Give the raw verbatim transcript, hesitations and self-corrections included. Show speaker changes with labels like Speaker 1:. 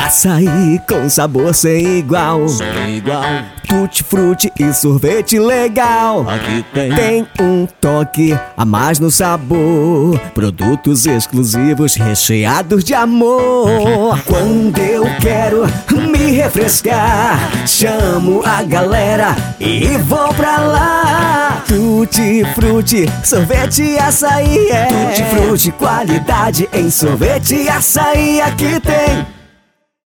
Speaker 1: Açaí com sabor sem igual,
Speaker 2: sem igual.
Speaker 1: Tutti-frutti e sorvete legal.
Speaker 2: Aqui tem
Speaker 1: Tem um toque a mais no sabor, produtos exclusivos recheados de amor. Quando eu quero me refrescar, chamo a galera e vou pra lá. Tutti-frutti, sorvete e açaí é Tutti-frutti, qualidade em sorvete e açaí. Aqui tem